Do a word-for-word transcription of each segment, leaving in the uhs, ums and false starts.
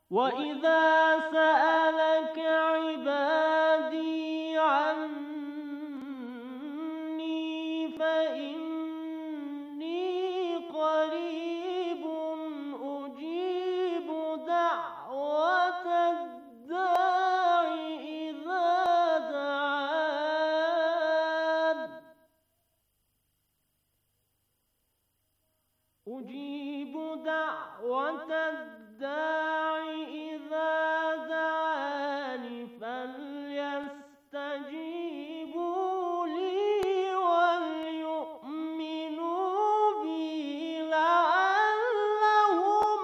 وإذا سألك عبادي عني فإني قريب أجيب دعوة الداع إذا دعان أجيب دعوة الداع إذا دعان فليستجيبوا لي وليؤمنوا بي لعلهم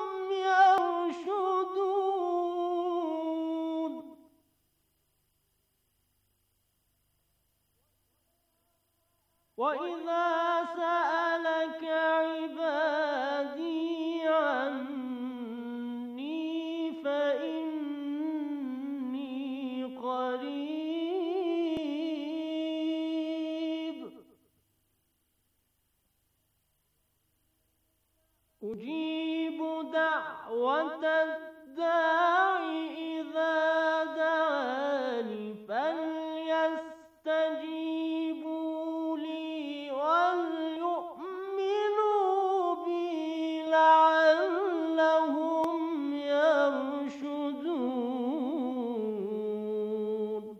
يرشدون وإذا سألك عبادي عني فإني قريب أجيب دعوة الداع إذا دعان فليستجيبوا لي وليؤمنوا بي لعلهم يرشدون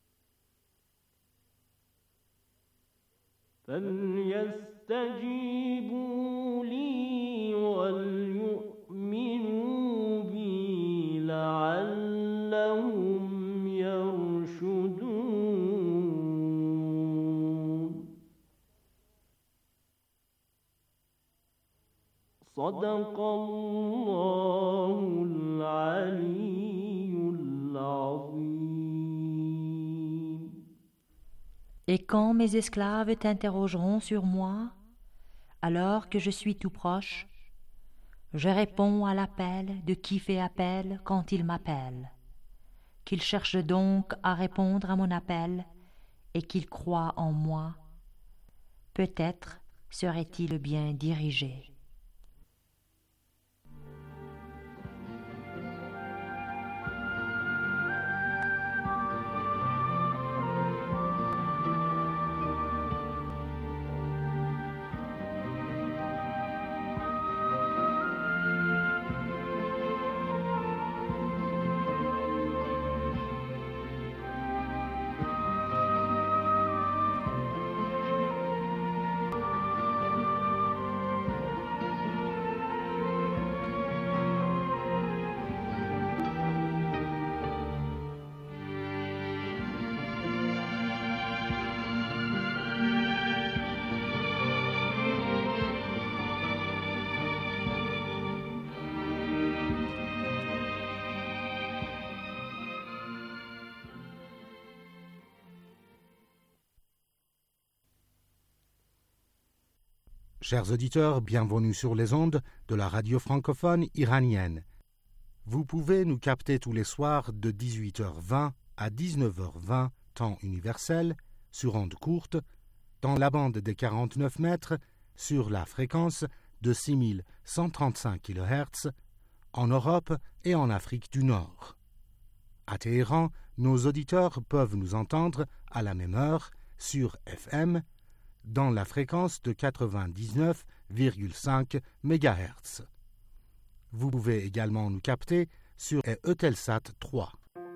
فليستجيبوا لي وليؤمنوا بي لعلهم يرشدون صدق الله العلي العظيم. Et quand mes esclaves t'interrogeront sur moi, alors que je suis tout proche, je réponds à l'appel de qui fait appel quand il m'appelle, qu'il cherche donc à répondre à mon appel et qu'il croit en moi. Peut-être serait-il bien dirigé. Chers auditeurs, bienvenue sur les ondes de la radio francophone iranienne. Vous pouvez nous capter tous les soirs de dix-huit heures vingt à dix-neuf heures vingt, temps universel, sur ondes courtes, dans la bande des quarante-neuf mètres, sur la fréquence de six mille cent trente-cinq kilohertz, en Europe et en Afrique du Nord. À Téhéran, nos auditeurs peuvent nous entendre à la même heure sur F M, dans la fréquence de quatre-vingt-dix-neuf virgule cinq mégahertz. Vous pouvez également nous capter sur Eutelsat trois.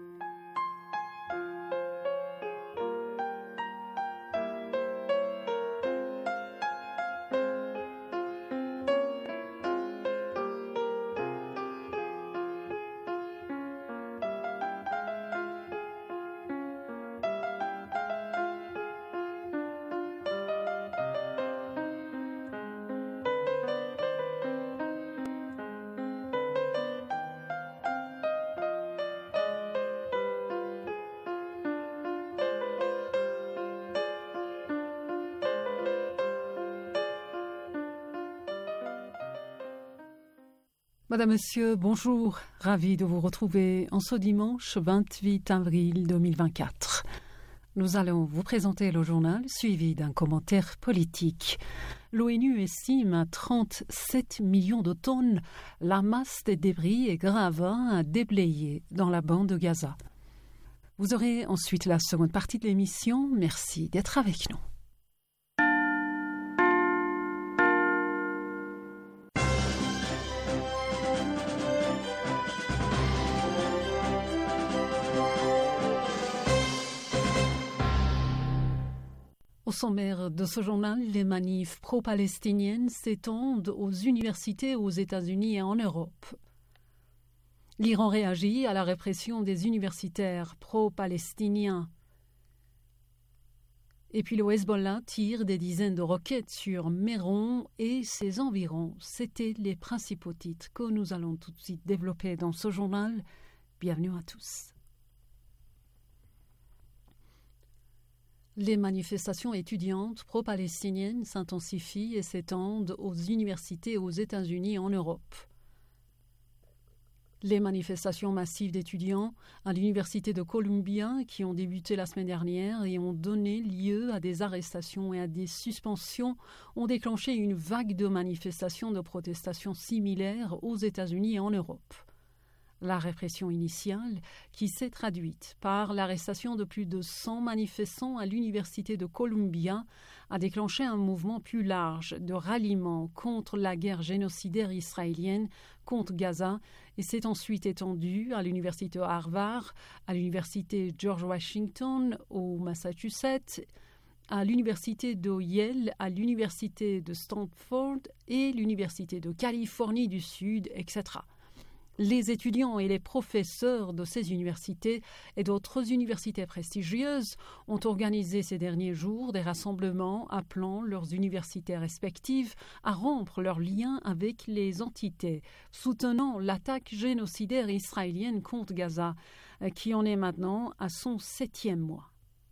Madame, Monsieur, bonjour. Ravi de vous retrouver en ce dimanche vingt-huit avril deux mille vingt-quatre. Nous allons vous présenter le journal suivi d'un commentaire politique. L'ONU estime à trente-sept millions de tonnes la masse des débris et gravats à déblayer dans la bande de Gaza. Vous aurez ensuite la seconde partie de l'émission. Merci d'être avec nous. Au sommaire de ce journal, les manifs pro-palestiniennes s'étendent aux universités aux États-Unis et en Europe. L'Iran réagit à la répression des universitaires pro-palestiniens. Et puis le Hezbollah tire des dizaines de roquettes sur Méron et ses environs. C'étaient les principaux titres que nous allons tout de suite développer dans ce journal. Bienvenue à tous. Les manifestations étudiantes pro-palestiniennes s'intensifient et s'étendent aux universités aux États-Unis et en Europe. Les manifestations massives d'étudiants à l'Université de Columbia qui ont débuté la semaine dernière et ont donné lieu à des arrestations et à des suspensions ont déclenché une vague de manifestations de protestation similaires aux États-Unis et en Europe. La répression initiale, qui s'est traduite par l'arrestation de plus de cent manifestants à l'Université de Columbia, a déclenché un mouvement plus large de ralliement contre la guerre génocidaire israélienne contre Gaza et s'est ensuite étendu à l'Université Harvard, à l'Université George Washington au Massachusetts, à l'Université de Yale, à l'Université de Stanford et l'Université de Californie du Sud, et cetera. Les étudiants et les professeurs de ces universités et d'autres universités prestigieuses ont organisé ces derniers jours des rassemblements appelant leurs universités respectives à rompre leurs liens avec les entités soutenant l'attaque génocidaire israélienne contre Gaza, qui en est maintenant à son septième mois.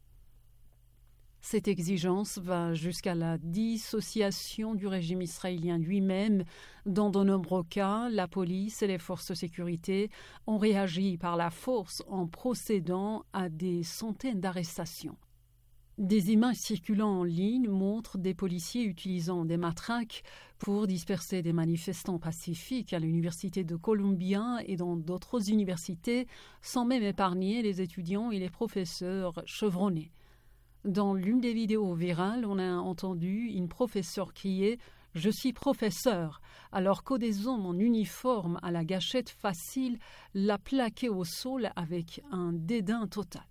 Cette exigence va jusqu'à la dissociation du régime israélien lui-même. Dans de nombreux cas, la police et les forces de sécurité ont réagi par la force en procédant à des centaines d'arrestations. Des images circulant en ligne montrent des policiers utilisant des matraques pour disperser des manifestants pacifiques à l'Université de Columbia et dans d'autres universités, sans même épargner les étudiants et les professeurs chevronnés. Dans l'une des vidéos virales, on a entendu une professeure crier « Je suis professeur », alors que des hommes en uniforme à la gâchette facile la plaquaient au sol avec un dédain total.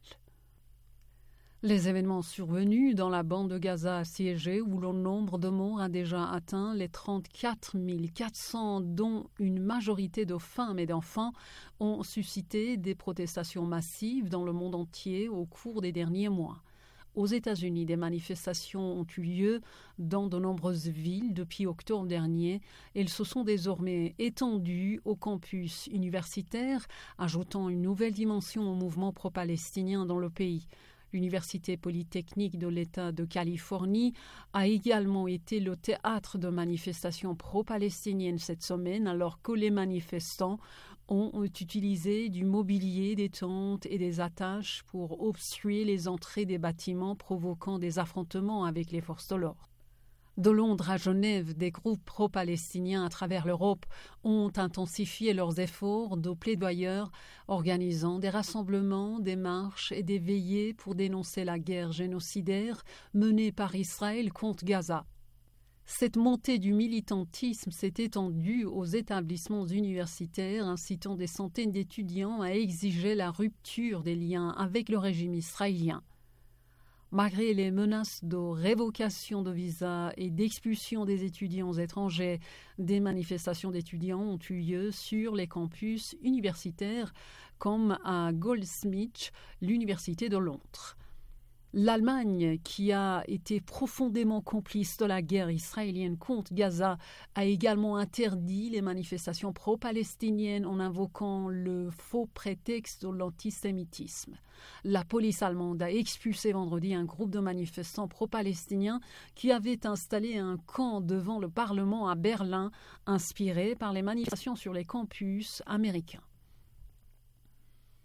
Les événements survenus dans la bande de Gaza assiégée, où le nombre de morts a déjà atteint les trente-quatre mille quatre cents, dont une majorité de femmes et d'enfants, ont suscité des protestations massives dans le monde entier au cours des derniers mois. Aux États-Unis, des manifestations ont eu lieu dans de nombreuses villes depuis octobre dernier. Elles se sont désormais étendues au campus universitaire, ajoutant une nouvelle dimension au mouvement pro-palestinien dans le pays. L'Université polytechnique de l'État de Californie a également été le théâtre de manifestations pro-palestiniennes cette semaine, alors que les manifestants ont utilisé du mobilier, des tentes et des attaches pour obstruer les entrées des bâtiments, provoquant des affrontements avec les forces de l'ordre. De Londres à Genève, des groupes pro-palestiniens à travers l'Europe ont intensifié leurs efforts de plaidoyeurs, organisant des rassemblements, des marches et des veillées pour dénoncer la guerre génocidaire menée par Israël contre Gaza. Cette montée du militantisme s'est étendue aux établissements universitaires, incitant des centaines d'étudiants à exiger la rupture des liens avec le régime israélien. Malgré les menaces de révocation de visas et d'expulsion des étudiants étrangers, des manifestations d'étudiants ont eu lieu sur les campus universitaires comme à Goldsmith, l'université de Londres. L'Allemagne, qui a été profondément complice de la guerre israélienne contre Gaza, a également interdit les manifestations pro-palestiniennes en invoquant le faux prétexte de l'antisémitisme. La police allemande a expulsé vendredi un groupe de manifestants pro-palestiniens qui avaient installé un camp devant le Parlement à Berlin, inspiré par les manifestations sur les campus américains.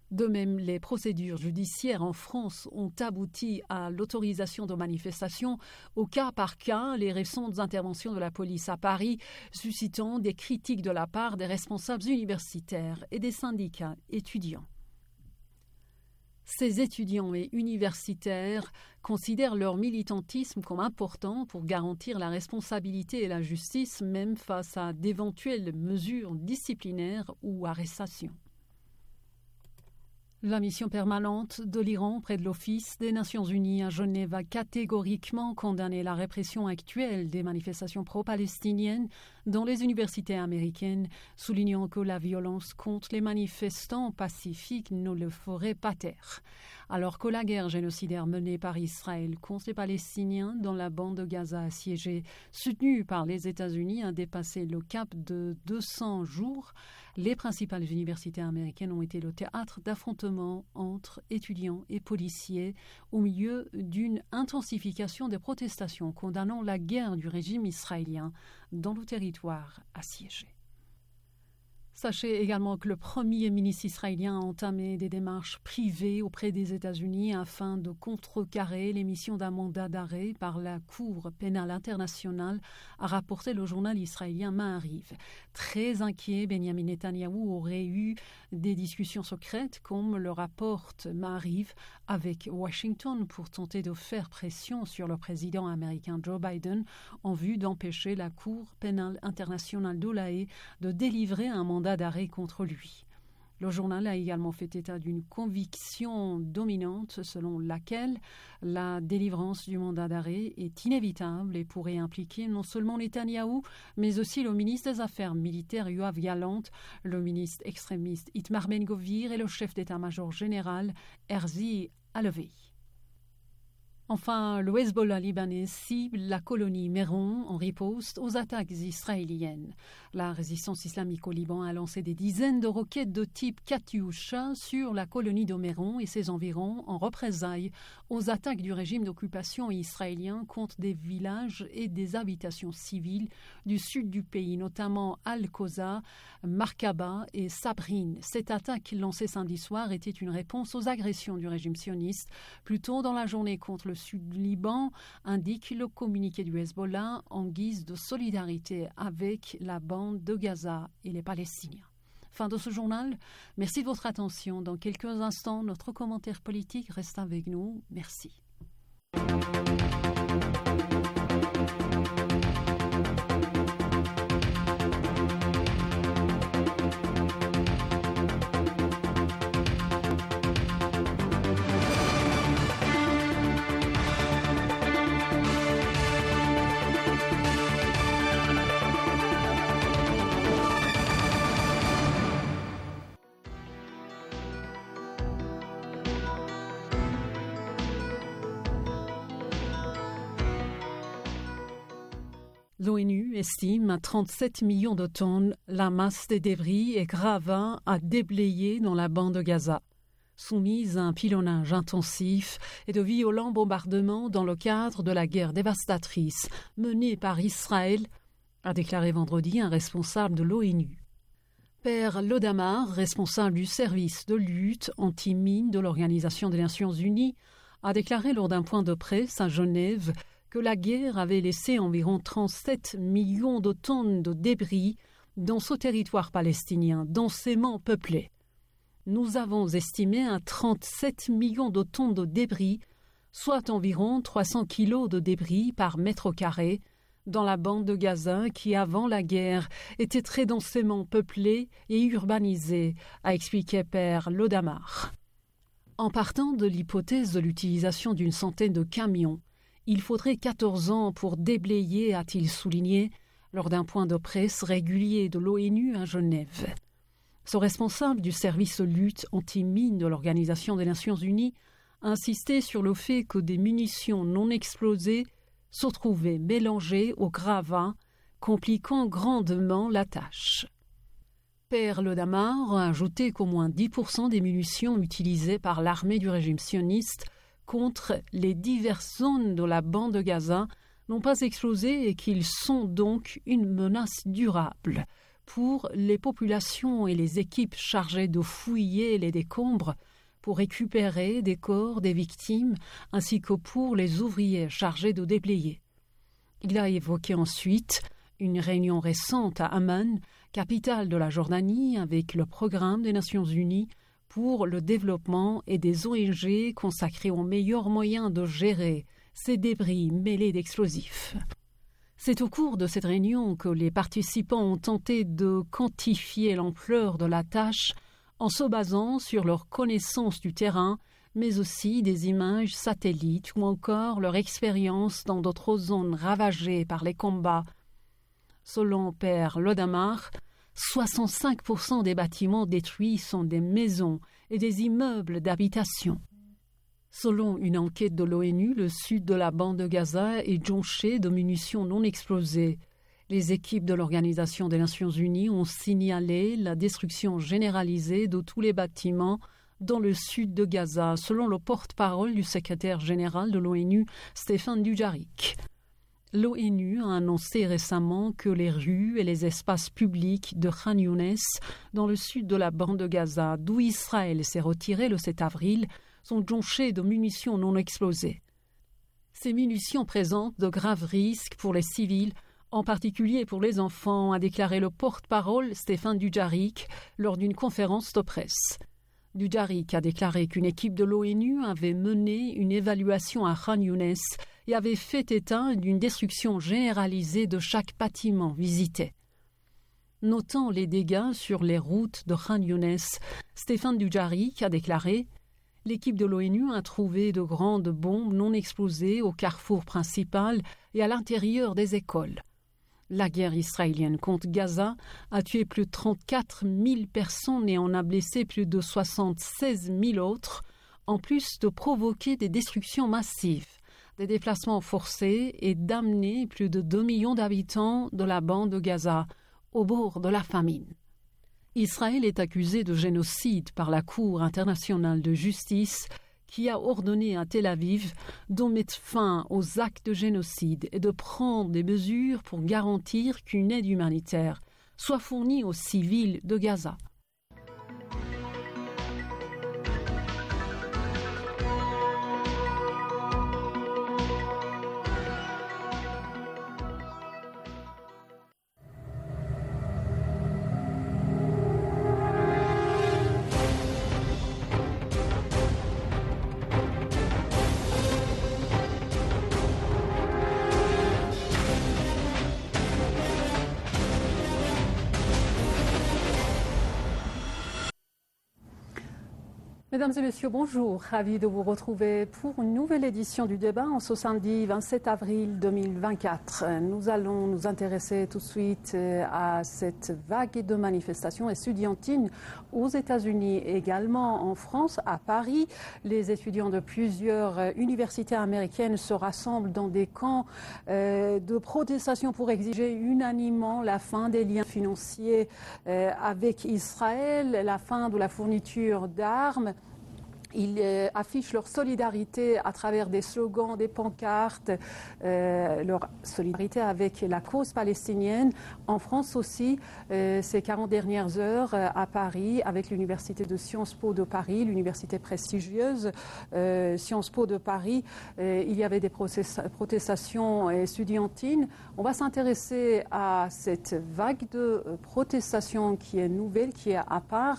De même, les procédures judiciaires en France ont abouti à l'autorisation de manifestations au cas par cas, les récentes interventions de la police à Paris suscitant des critiques de la part des responsables universitaires et des syndicats étudiants. Ces étudiants et universitaires considèrent leur militantisme comme important pour garantir la responsabilité et la justice, même face à d'éventuelles mesures disciplinaires ou arrestations. La mission permanente de l'Iran près de l'Office des Nations Unies à Genève a catégoriquement condamné la répression actuelle des manifestations pro-palestiniennes dans les universités américaines, soulignant que la violence contre les manifestants pacifiques ne le ferait pas taire. Alors que la guerre génocidaire menée par Israël contre les Palestiniens dans la bande de Gaza assiégée, soutenue par les États-Unis, a dépassé le cap de deux cents jours, les principales universités américaines ont été le théâtre d'affrontements entre étudiants et policiers au milieu d'une intensification des protestations condamnant la guerre du régime israélien dans le territoire assiégé. Sachez également que le premier ministre israélien a entamé des démarches privées auprès des États-Unis afin de contrecarrer l'émission d'un mandat d'arrêt par la Cour pénale internationale, a rapporté le journal israélien Maariv. Très inquiet, Benjamin Netanyahou aurait eu des discussions secrètes, comme le rapporte Maariv, avec Washington pour tenter de faire pression sur le président américain Joe Biden en vue d'empêcher la Cour pénale internationale de La Haye de délivrer un mandat d'arrêt contre lui. Le journal a également fait état d'une conviction dominante selon laquelle la délivrance du mandat d'arrêt est inévitable et pourrait impliquer non seulement Netanyahou, mais aussi le ministre des Affaires militaires Yoav Gallant, le ministre extrémiste Itamar Ben-Gvir et le chef d'état-major général Herzi Halevi. Enfin, le Hezbollah libanais cible la colonie Méron en riposte aux attaques israéliennes. La résistance islamique au Liban a lancé des dizaines de roquettes de type Katyusha sur la colonie de Méron et ses environs en représailles aux attaques du régime d'occupation israélien contre des villages et des habitations civiles du sud du pays, notamment Al-Qoza, Markaba et Sabrin. Cette attaque lancée samedi soir était une réponse aux agressions du régime sioniste plus tôt dans la journée contre le sud du Liban, indique le communiqué du Hezbollah en guise de solidarité avec la bande de Gaza et les Palestiniens. Fin de ce journal. Merci de votre attention. Dans quelques instants, notre commentaire politique reste avec nous. Merci. L'ONU estime à trente-sept millions de tonnes la masse des débris et gravats à déblayer dans la bande de Gaza. Soumise à un pilonnage intensif et de violents bombardements dans le cadre de la guerre dévastatrice menée par Israël, a déclaré vendredi un responsable de l'ONU. Per Lodamar, responsable du service de lutte anti-mine de l'Organisation des Nations Unies, a déclaré lors d'un point de presse à Genève que la guerre avait laissé environ trente-sept millions de tonnes de débris dans ce territoire palestinien densément peuplé. Nous avons estimé à trente-sept millions de tonnes de débris, soit environ trois cents kilos de débris par mètre carré, dans la bande de Gaza qui, avant la guerre, était très densément peuplée et urbanisée, a expliqué Per Lodamar. En partant de l'hypothèse de l'utilisation d'une centaine de camions, il faudrait quatorze ans pour déblayer, a-t-il souligné, lors d'un point de presse régulier de l'ONU à Genève. Ce responsable du service de lutte anti-mine de l'Organisation des Nations Unies a insisté sur le fait que des munitions non explosées se trouvaient mélangées aux gravats, compliquant grandement la tâche. Per Lodamar a ajouté qu'au moins dix pour cent des munitions utilisées par l'armée du régime sioniste contre les diverses zones de la bande de Gaza n'ont pas explosé et qu'ils sont donc une menace durable pour les populations et les équipes chargées de fouiller les décombres, pour récupérer des corps des victimes, ainsi que pour les ouvriers chargés de déblayer. Il a évoqué ensuite une réunion récente à Amman, capitale de la Jordanie, avec le programme des Nations Unies pour le développement et des O N G consacrés aux meilleurs moyens de gérer ces débris mêlés d'explosifs. C'est au cours de cette réunion que les participants ont tenté de quantifier l'ampleur de la tâche en se basant sur leur connaissance du terrain, mais aussi des images satellites ou encore leur expérience dans d'autres zones ravagées par les combats. Selon Per Lodamar, soixante-cinq pour cent des bâtiments détruits sont des maisons et des immeubles d'habitation. Selon une enquête de l'ONU, le sud de la bande de Gaza est jonché de munitions non explosées. Les équipes de l'Organisation des Nations Unies ont signalé la destruction généralisée de tous les bâtiments dans le sud de Gaza, selon le porte-parole du secrétaire général de l'ONU, Stéphane Dujarric. L'ONU a annoncé récemment que les rues et les espaces publics de Khan Younes, dans le sud de la bande de Gaza, d'où Israël s'est retiré le sept avril, sont jonchés de munitions non explosées. Ces munitions présentent de graves risques pour les civils, en particulier pour les enfants, a déclaré le porte-parole Stéphane Dujarric lors d'une conférence de presse. Dujarric a déclaré qu'une équipe de l'ONU avait mené une évaluation à Khan Younes et avait fait état d'une destruction généralisée de chaque bâtiment visité. Notant les dégâts sur les routes de Khan Younes, Stéphane Dujarric a déclaré « L'équipe de l'ONU a trouvé de grandes bombes non explosées au carrefour principal et à l'intérieur des écoles. La guerre israélienne contre Gaza a tué plus de trente-quatre mille personnes et en a blessé plus de soixante-seize mille autres, en plus de provoquer des destructions massives, des déplacements forcés et d'amener plus de deux millions d'habitants de la bande de Gaza au bord de la famine. Israël est accusé de génocide par la Cour internationale de justice qui a ordonné à Tel Aviv de mettre fin aux actes de génocide et de prendre des mesures pour garantir qu'une aide humanitaire soit fournie aux civils de Gaza. Mesdames et messieurs, bonjour. Ravi de vous retrouver pour une nouvelle édition du débat en ce samedi vingt-sept avril deux mille vingt-quatre. Nous allons nous intéresser tout de suite à cette vague de manifestations étudiantines aux États-Unis, également en France, à Paris. Les étudiants de plusieurs universités américaines se rassemblent dans des camps de protestation pour exiger unanimement la fin des liens financiers avec Israël, la fin de la fourniture d'armes. Ils euh, affichent leur solidarité à travers des slogans, des pancartes, euh, leur solidarité avec la cause palestinienne. En France aussi, euh, ces quarante dernières heures euh, à Paris, avec l'université de Sciences Po de Paris, l'université prestigieuse euh, Sciences Po de Paris, euh, il y avait des protestations étudiantines. On va s'intéresser à cette vague de protestations qui est nouvelle, qui est à part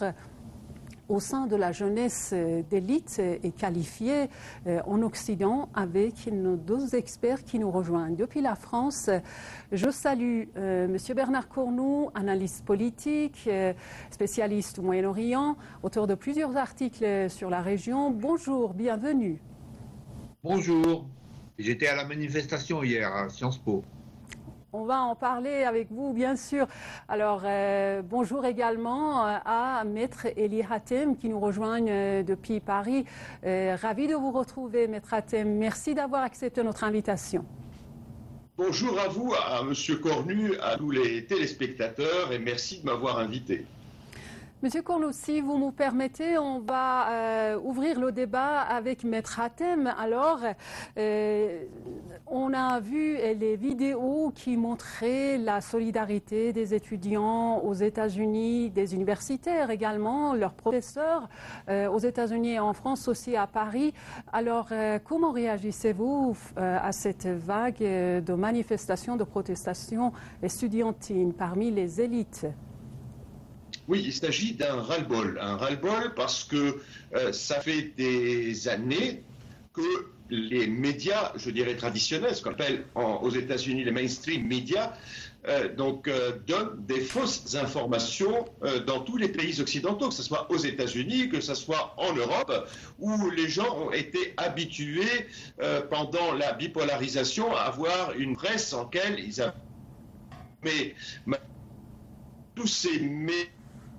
au sein de la jeunesse d'élite et qualifiée en Occident, avec nos deux experts qui nous rejoignent. Depuis la France, je salue euh, M. Bernard Cornoult, analyste politique, euh, spécialiste au Moyen-Orient, auteur de plusieurs articles sur la région. Bonjour, bienvenue. Bonjour, j'étais à la manifestation hier à Sciences Po. On va en parler avec vous, bien sûr. Alors, euh, bonjour également à Maître Eli Hatem qui nous rejoignent euh, depuis Paris. Euh, ravi de vous retrouver, Maître Hatem. Merci d'avoir accepté notre invitation. Bonjour à vous, à M. Cornu, à tous les téléspectateurs et merci de m'avoir invité. Monsieur Cornu, si vous me permettez, on va euh, ouvrir le débat avec Maître Hatem. Alors, euh, on a vu les vidéos qui montraient la solidarité des étudiants aux États-Unis, des universitaires également, leurs professeurs euh, aux États-Unis et en France, aussi à Paris. Alors, euh, comment réagissez-vous euh, à cette vague de manifestations, de protestations estudiantines parmi les élites ? Oui, il s'agit d'un ras-le-bol. Un ras-le-bol parce que euh, ça fait des années que les médias, je dirais traditionnels, ce qu'on appelle en, aux États-Unis les mainstream médias, euh, donc euh, donnent des fausses informations euh, dans tous les pays occidentaux, que ce soit aux États-Unis, que ce soit en Europe, où les gens ont été habitués euh, pendant la bipolarisation à avoir une presse en laquelle ils avaient... Mais, mais tous ces médias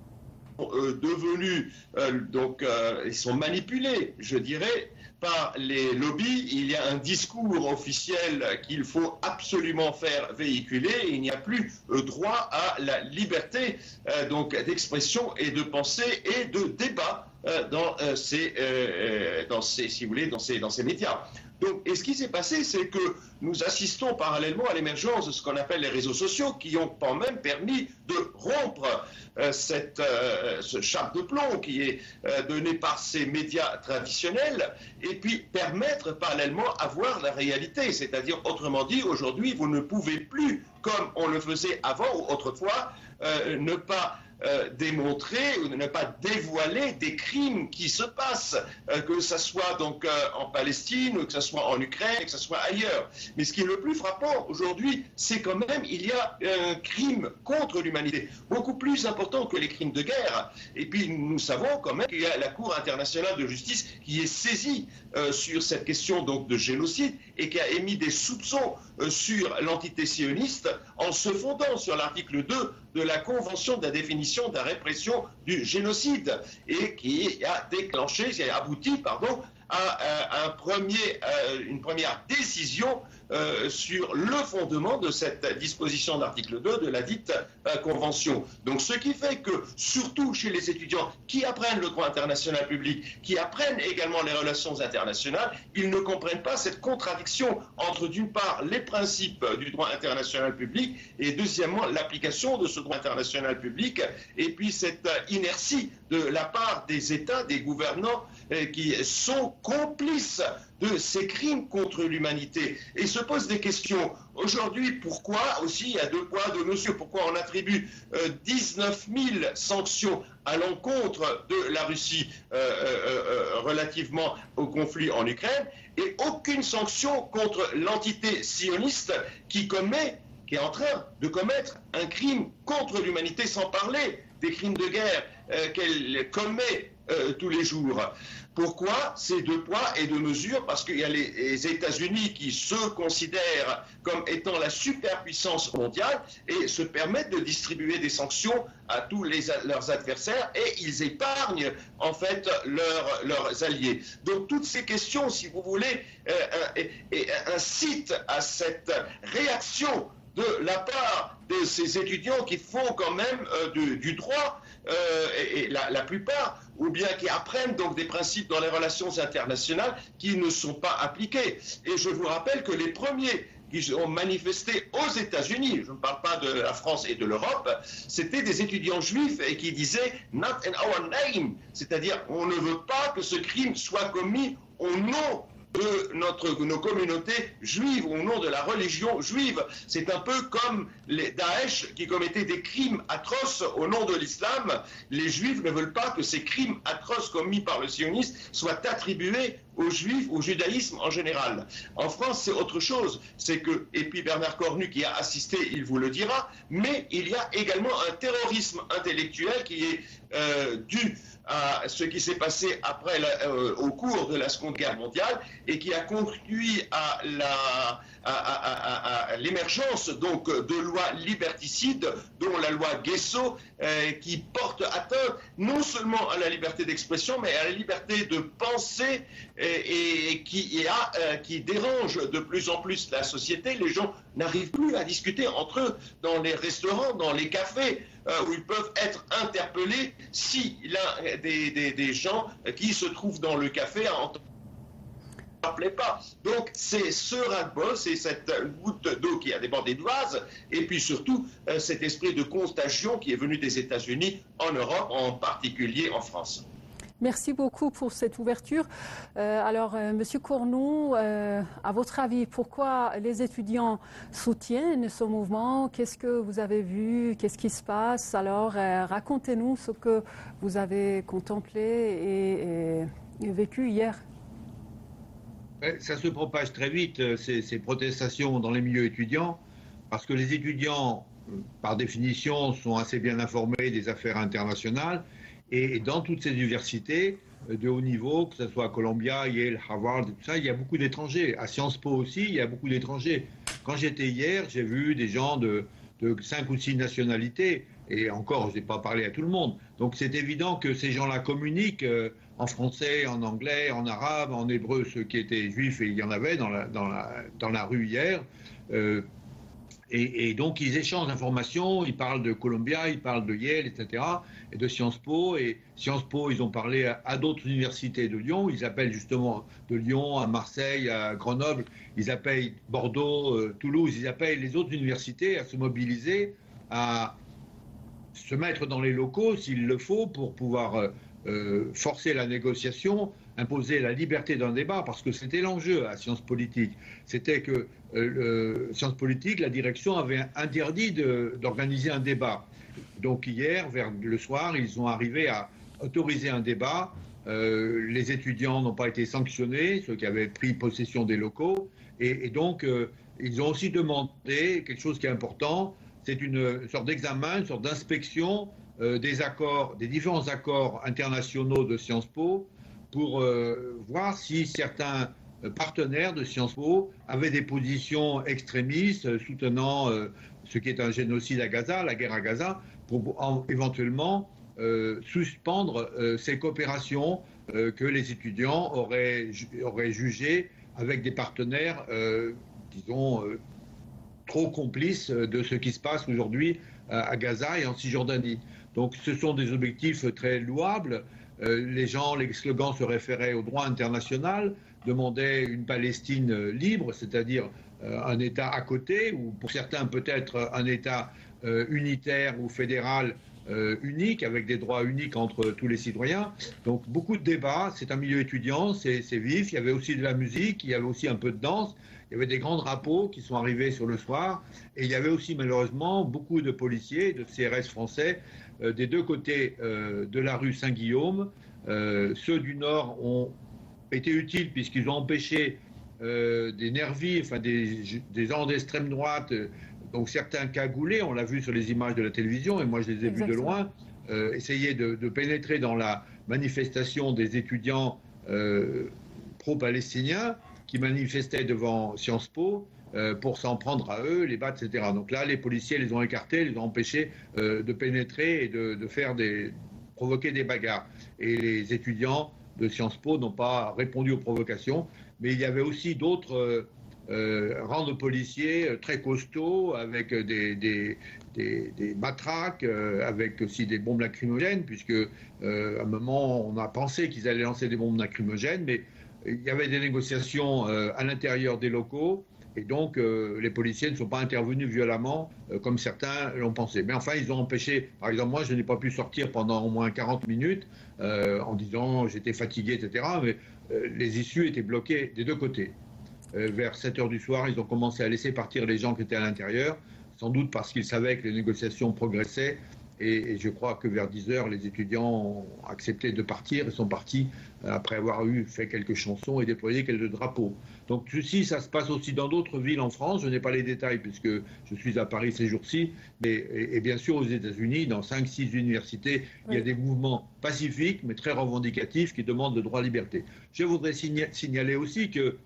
Euh, devenus, euh, donc euh, ils sont manipulés, je dirais, par les lobbies. Il y a un discours officiel qu'il faut absolument faire véhiculer. Il n'y a plus euh, droit à la liberté euh, donc d'expression et de pensée et de débat euh, dans euh, ces, euh, dans ces, si vous voulez, dans ces, dans ces médias. Donc, et ce qui s'est passé, c'est que nous assistons parallèlement à l'émergence de ce qu'on appelle les réseaux sociaux, qui ont quand même permis de rompre euh, cette, euh, ce chape de plomb qui est euh, donné par ces médias traditionnels, et puis permettre parallèlement à voir la réalité. C'est-à-dire, autrement dit, aujourd'hui, vous ne pouvez plus, comme on le faisait avant ou autrefois, euh, ne pas Euh, démontrer ou de ne pas dévoiler des crimes qui se passent, euh, que ce soit donc euh, en Palestine, ou que ce soit en Ukraine, que ce soit ailleurs. Mais ce qui est le plus frappant aujourd'hui, c'est quand même il y a un crime contre l'humanité, beaucoup plus important que les crimes de guerre. Et puis nous savons quand même qu'il y a la Cour internationale de justice qui est saisie euh, sur cette question donc de génocide et qui a émis des soupçons euh, sur l'entité sioniste en se fondant sur l'article deux de la Convention de la définition de la répression du génocide et qui a déclenché, qui a abouti, pardon, à, à un premier, à une première décision euh, sur le fondement de cette disposition d'article deux de la dite euh, Convention. Donc ce qui fait que, surtout chez les étudiants qui apprennent le droit international public, qui apprennent également les relations internationales, ils ne comprennent pas cette contradiction entre, d'une part, les principes du droit international public et, deuxièmement, l'application de ce droit international public, et puis cette inertie de la part des États, des gouvernants euh, qui sont complices de ces crimes contre l'humanité. Et se posent des questions. Aujourd'hui, pourquoi aussi il y a deux poids, deux mesures? Pourquoi on attribue euh, dix-neuf mille sanctions à l'encontre de la Russie euh, euh, euh, relativement au conflit en Ukraine et aucune sanction contre l'entité sioniste qui commet, qui est en train de commettre un crime contre l'humanité, sans parler des crimes de guerre euh, qu'elle commet euh, tous les jours. Pourquoi ces deux poids et deux mesures? Parce qu'il y a les, les États-Unis qui se considèrent comme étant la superpuissance mondiale et se permettent de distribuer des sanctions à tous les, leurs adversaires et ils épargnent en fait leur, leurs alliés. Donc toutes ces questions, si vous voulez, euh, euh, incitent à cette réaction de la part de ces étudiants qui font quand même euh, du, du droit, euh, et, et la, la plupart, ou bien qui apprennent donc des principes dans les relations internationales qui ne sont pas appliqués. Et je vous rappelle que les premiers qui ont manifesté aux États-Unis, je ne parle pas de la France et de l'Europe, c'était des étudiants juifs et qui disaient « not in our name », c'est-à-dire on ne veut pas que ce crime soit commis au nom de notre, nos communautés juives, au nom de la religion juive. C'est un peu comme les Daesh qui commettaient des crimes atroces au nom de l'islam. Les juifs ne veulent pas que ces crimes atroces commis par le sionisme soient attribués aux juifs, au judaïsme en général. En France, c'est autre chose. C'est que, et puis Bernard Cornu qui a assisté, il vous le dira, mais il y a également un terrorisme intellectuel qui est euh, dû à ce qui s'est passé après la, euh, au cours de la Seconde Guerre mondiale et qui a conduit à la à, à, à, à l'émergence donc de lois liberticides, dont la loi Guesso, euh, qui porte atteinte non seulement à la liberté d'expression, mais à la liberté de penser et, et, et qui, et a, euh, qui dérange de plus en plus la société. Les gens n'arrivent plus à discuter entre eux dans les restaurants, dans les cafés, euh, où ils peuvent être interpellés si l'un des, des, des gens qui se trouvent dans le café a entendu plaît pas. Donc c'est ce ras-le-bol, c'est cette goutte d'eau qui a débordé de vase, et puis surtout euh, cet esprit de contagion qui est venu des États-Unis en Europe, en particulier en France. Merci beaucoup pour cette ouverture. Euh, alors, euh, Monsieur Cornu, euh, à votre avis, pourquoi les étudiants soutiennent ce mouvement? Qu'est-ce que vous avez vu? Qu'est-ce qui se passe? Alors, euh, racontez-nous ce que vous avez contemplé et, et, et vécu hier. Ça se propage très vite, ces, ces protestations dans les milieux étudiants, parce que les étudiants, par définition, sont assez bien informés des affaires internationales. Et dans toutes ces universités de haut niveau, que ce soit à Columbia, Yale, Harvard, tout ça, il y a beaucoup d'étrangers. À Sciences Po aussi, il y a beaucoup d'étrangers. Quand j'étais hier, j'ai vu des gens de, de cinq ou six nationalités. Et encore, je n'ai pas parlé à tout le monde. Donc c'est évident que ces gens-là communiquent euh, en français, en anglais, en arabe, en hébreu, ceux qui étaient juifs, et il y en avait dans la, dans la, dans la rue hier. Euh, et, et donc ils échangent d'informations, ils parlent de Columbia, ils parlent de Yale, et cetera, et de Sciences Po. Et Sciences Po, ils ont parlé à, à d'autres universités de Lyon. Ils appellent justement de Lyon à Marseille, à Grenoble. Ils appellent Bordeaux, euh, Toulouse. Ils appellent les autres universités à se mobiliser, à se mettre dans les locaux s'il le faut pour pouvoir euh, euh, forcer la négociation, imposer la liberté d'un débat, parce que c'était l'enjeu à Sciences Politiques. C'était que euh, Sciences Politiques, la direction avait interdit de, d'organiser un débat. Donc hier, vers le soir, ils ont arrivé à autoriser un débat. Euh, les étudiants n'ont pas été sanctionnés, ceux qui avaient pris possession des locaux, et, et donc euh, ils ont aussi demandé quelque chose qui est important. C'est une sorte d'examen, une sorte d'inspection euh, des accords, des différents accords internationaux de Sciences Po pour euh, voir si certains partenaires de Sciences Po avaient des positions extrémistes soutenant euh, ce qui est un génocide à Gaza, la guerre à Gaza, pour en, éventuellement euh, suspendre euh, ces coopérations euh, que les étudiants auraient, auraient jugées avec des partenaires, euh, disons, euh, trop complices de ce qui se passe aujourd'hui à Gaza et en Cisjordanie. Donc ce sont des objectifs très louables. Euh, les gens, les slogans se référaient au droit international, demandaient une Palestine libre, c'est-à-dire euh, un État à côté, ou pour certains peut-être un État euh, unitaire ou fédéral euh, unique, avec des droits uniques entre tous les citoyens. Donc beaucoup de débats, c'est un milieu étudiant, c'est, c'est vif, il y avait aussi de la musique, il y avait aussi un peu de danse. Il y avait des grands drapeaux qui sont arrivés sur le soir, et il y avait aussi malheureusement beaucoup de policiers, de C R S français, euh, des deux côtés euh, de la rue Saint-Guillaume. Euh, ceux du Nord ont été utiles puisqu'ils ont empêché euh, des nervis, enfin des, des gens d'extrême droite, euh, donc certains cagoulés, on l'a vu sur les images de la télévision, et moi je les ai Exactement. vus de loin, euh, essayer de, de pénétrer dans la manifestation des étudiants euh, pro-palestiniens qui manifestaient devant Sciences Po euh, pour s'en prendre à eux, les battre, et cetera. Donc là, les policiers les ont écartés, les ont empêchés euh, de pénétrer et de, de faire des, provoquer des bagarres. Et les étudiants de Sciences Po n'ont pas répondu aux provocations. Mais il y avait aussi d'autres euh, euh, rangs de policiers très costauds, avec des, des, des, des matraques, euh, avec aussi des bombes lacrymogènes, puisque euh, à un moment, on a pensé qu'ils allaient lancer des bombes lacrymogènes, mais il y avait des négociations euh, à l'intérieur des locaux, et donc euh, les policiers ne sont pas intervenus violemment, euh, comme certains l'ont pensé. Mais enfin, ils ont empêché, par exemple, moi, je n'ai pas pu sortir pendant au moins quarante minutes, euh, en disant j'étais fatigué, et cetera, mais euh, les issues étaient bloquées des deux côtés. Euh, vers sept heures du soir, ils ont commencé à laisser partir les gens qui étaient à l'intérieur, sans doute parce qu'ils savaient que les négociations progressaient. Et, et je crois que vers dix heures, les étudiants ont accepté de partir et sont partis après avoir eu fait quelques chansons et déployé quelques drapeaux. Donc ceci, ça se passe aussi dans d'autres villes en France. Je n'ai pas les détails puisque je suis à Paris ces jours-ci. Mais, et, et bien sûr, aux États-Unis, dans cinq six universités, oui. il y a des mouvements pacifiques mais très revendicatifs qui demandent le droit à la liberté. Je voudrais signa- signaler aussi que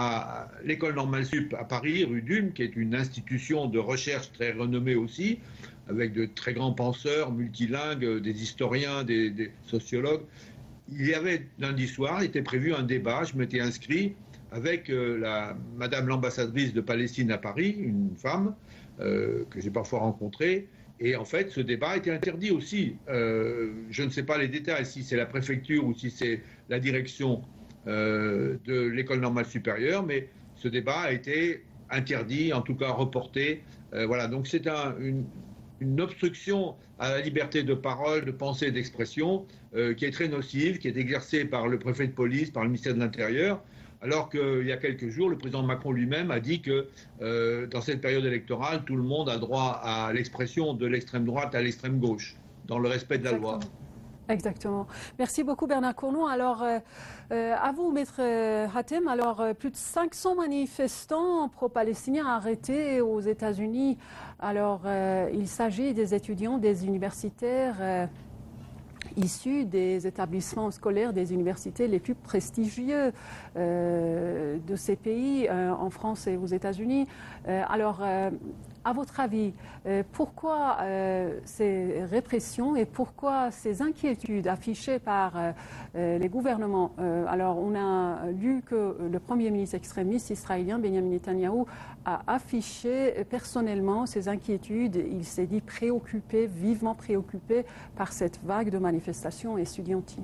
à l'école normale sup à Paris, rue d'Ulm, qui est une institution de recherche très renommée aussi, avec de très grands penseurs multilingues, des historiens, des, des sociologues, il y avait lundi soir, il était prévu un débat, je m'étais inscrit avec euh, la, Madame l'ambassadrice de Palestine à Paris, une femme euh, que j'ai parfois rencontrée, et en fait ce débat a été interdit aussi. Euh, je ne sais pas les détails, si c'est la préfecture ou si c'est la direction euh, de l'école normale supérieure, mais ce débat a été interdit, en tout cas reporté. Euh, voilà, donc c'est un, une, une obstruction à la liberté de parole, de pensée et d'expression euh, qui est très nocive, qui est exercée par le préfet de police, par le ministère de l'Intérieur, alors qu'il y a quelques jours, le président Macron lui-même a dit que euh, dans cette période électorale, tout le monde a droit à l'expression de l'extrême droite à l'extrême gauche, dans le respect de la Exactement. loi. Exactement. Merci beaucoup Bernard Cournot. Alors, euh, euh, à vous, Maître euh, Hatem. Alors, euh, plus de cinq cents manifestants pro-palestiniens arrêtés aux États-Unis. Alors, euh, il s'agit des étudiants, des universitaires euh, issus des établissements scolaires, des universités les plus prestigieux euh, de ces pays, euh, en France et aux États-Unis. Euh, alors, euh, à votre avis, euh, pourquoi euh, ces répressions et pourquoi ces inquiétudes affichées par euh, les gouvernements? euh, Alors, on a lu que le Premier ministre extrémiste israélien, Benjamin Netanyahou, a affiché personnellement ces inquiétudes. Il s'est dit préoccupé, vivement préoccupé par cette vague de manifestations estudiantines.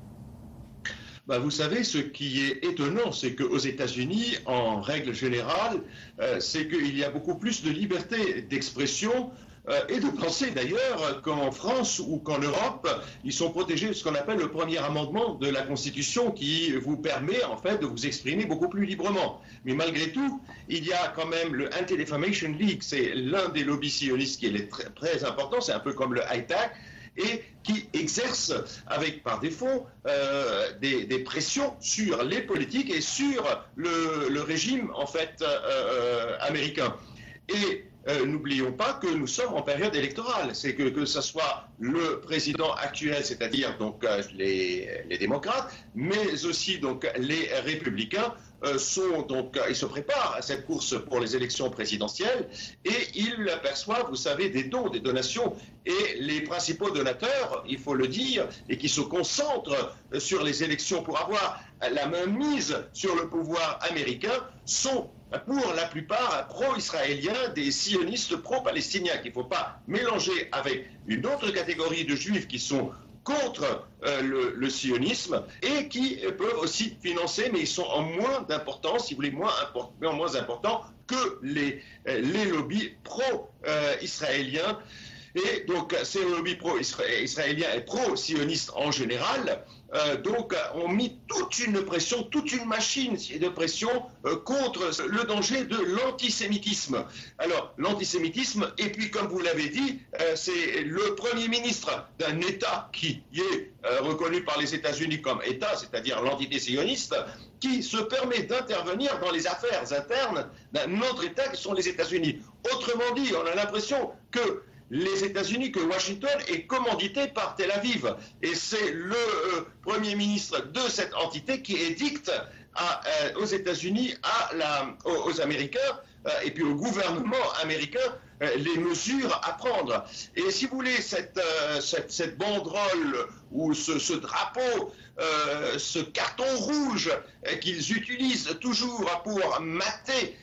Ben, vous savez, ce qui est étonnant, c'est qu'aux États-Unis, en règle générale, euh, c'est qu'il y a beaucoup plus de liberté d'expression euh, et de pensée d'ailleurs qu'en France ou qu'en Europe. Ils sont protégés de ce qu'on appelle le premier amendement de la Constitution qui vous permet en fait de vous exprimer beaucoup plus librement. Mais malgré tout, il y a quand même le Anti-Defamation League, c'est l'un des lobbies sionistes qui est très, très important, c'est un peu comme le I T A C, et qui exerce avec par défaut euh, des, des pressions sur les politiques et sur le, le régime en fait euh, américain. Et euh, n'oublions pas que nous sommes en période électorale, c'est que que ce soit le président actuel, c'est-à-dire donc euh, les, les démocrates, mais aussi donc les républicains euh, sont donc ils se préparent à cette course pour les élections présidentielles et ils perçoivent, vous savez, des dons, des donations, et les principaux donateurs, il faut le dire, et qui se concentrent sur les élections pour avoir la main mise sur le pouvoir américain sont pour la plupart pro-israéliens, des sionistes pro-palestiniens, qu'il ne faut pas mélanger avec une autre catégorie de juifs qui sont contre euh, le, le sionisme et qui peuvent aussi financer, mais ils sont en moins d'importance, si vous voulez, moins, import, moins importants que les, les lobbies pro-israéliens. Et donc, ces lobbies pro-israéliens et pro-sionistes en général, euh, donc, ont mis toute une pression, toute une machine de pression euh, contre le danger de l'antisémitisme. Alors, l'antisémitisme, et puis, comme vous l'avez dit, euh, c'est le Premier ministre d'un État qui est euh, reconnu par les États-Unis comme État, c'est-à-dire l'entité sioniste, qui se permet d'intervenir dans les affaires internes d'un autre État qui sont les États-Unis. Autrement dit, on a l'impression que les États-Unis, que Washington est commandité par Tel Aviv. Et c'est le euh, Premier ministre de cette entité qui édicte à, euh, aux États-Unis, à la, aux, aux Américains, euh, et puis au gouvernement américain, euh, les mesures à prendre. Et si vous voulez, cette, euh, cette, cette banderole ou ce, ce drapeau, euh, ce carton rouge euh, qu'ils utilisent toujours pour mater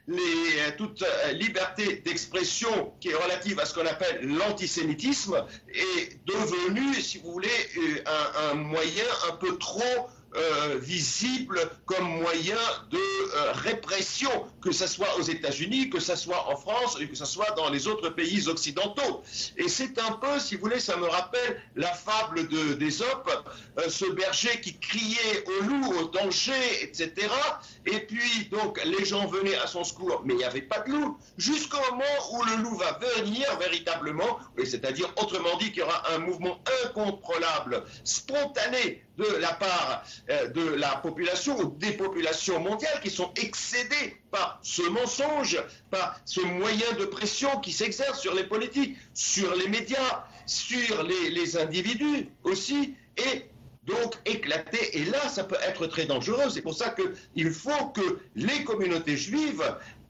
Les, toute euh, liberté d'expression qui est relative à ce qu'on appelle l'antisémitisme est devenue, si vous voulez, un, un moyen un peu trop euh, visible comme moyen de euh, répression, que ce soit aux États-Unis, que ce soit en France, et que ce soit dans les autres pays occidentaux. Et c'est un peu, si vous voulez, ça me rappelle la fable de, d'Ésope, euh, ce berger qui criait au loup, au danger, et cetera. Et puis, donc, les gens venaient à son secours, mais il n'y avait pas de loup, jusqu'au moment où le loup va venir véritablement, c'est-à-dire, autrement dit, qu'il y aura un mouvement incontrôlable, spontané, de la part euh, de la population ou des populations mondiales qui sont excédées par ce mensonge, par ce moyen de pression qui s'exerce sur les politiques, sur les médias, sur les, les individus aussi, et donc éclater. Et là, ça peut être très dangereux. C'est pour ça qu'il faut que les communautés juives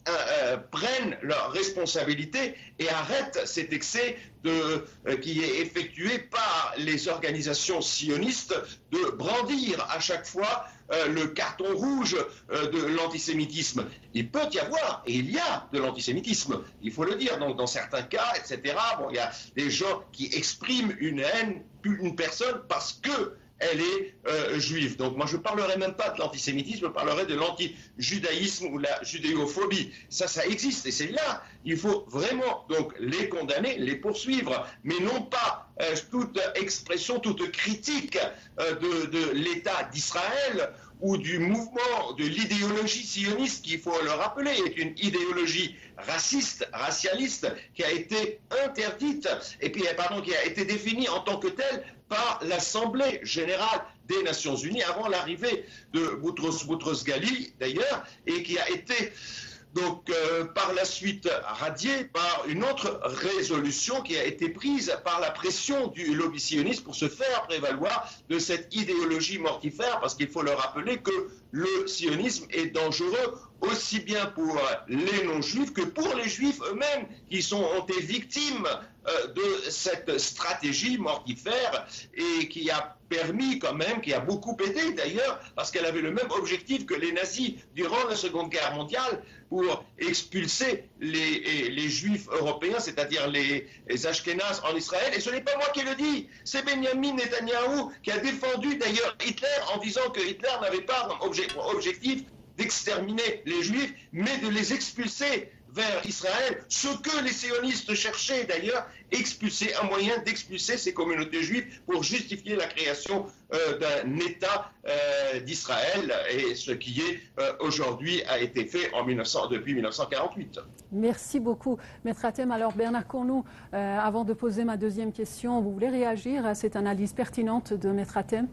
euh, prennent leurs responsabilités et arrêtent cet excès de, euh, qui est effectué par les organisations sionistes de brandir à chaque fois euh, le carton rouge euh, de l'antisémitisme. Il peut y avoir, et il y a de l'antisémitisme, il faut le dire, donc dans certains cas, et cetera. Bon, il y a des gens qui expriment une haine, une personne parce que elle est euh, juive. Donc moi je ne parlerai même pas de l'antisémitisme, je parlerai de l'anti-judaïsme ou la judéophobie. Ça, ça existe et c'est là, il faut vraiment donc les condamner, les poursuivre, mais non pas euh, toute expression, toute critique euh, de, de l'État d'Israël ou du mouvement, de l'idéologie sioniste, qui, il faut le rappeler, est une idéologie raciste, racialiste, qui a été interdite, et puis, pardon, qui a été définie en tant que telle par l'Assemblée générale des Nations Unies avant l'arrivée de Boutros Boutros-Ghali, d'ailleurs, et qui a été donc euh, par la suite radiée par une autre résolution qui a été prise par la pression du lobby sioniste pour se faire prévaloir de cette idéologie mortifère, parce qu'il faut le rappeler que le sionisme est dangereux aussi bien pour les non-juifs que pour les juifs eux-mêmes qui sont, ont été victimes euh, de cette stratégie mortifère et qui a permis quand même, qui a beaucoup aidé d'ailleurs, parce qu'elle avait le même objectif que les nazis durant la Seconde Guerre mondiale pour expulser les, les juifs européens, c'est-à-dire les, les Ashkénazes en Israël. Et ce n'est pas moi qui le dis, c'est Benjamin Netanyahou qui a défendu d'ailleurs Hitler en disant que Hitler n'avait pas comme objectif d'exterminer les juifs, mais de les expulser vers Israël, ce que les sionistes cherchaient d'ailleurs, expulser, un moyen d'expulser ces communautés juives pour justifier la création euh, d'un État euh, d'Israël, et ce qui est euh, aujourd'hui a été fait en mille neuf cents, depuis mille neuf cent quarante-huit. Merci beaucoup, Maître Hatem. Alors Bernard Cornu, euh, avant de poser ma deuxième question, vous voulez réagir à cette analyse pertinente de Maître Hatem?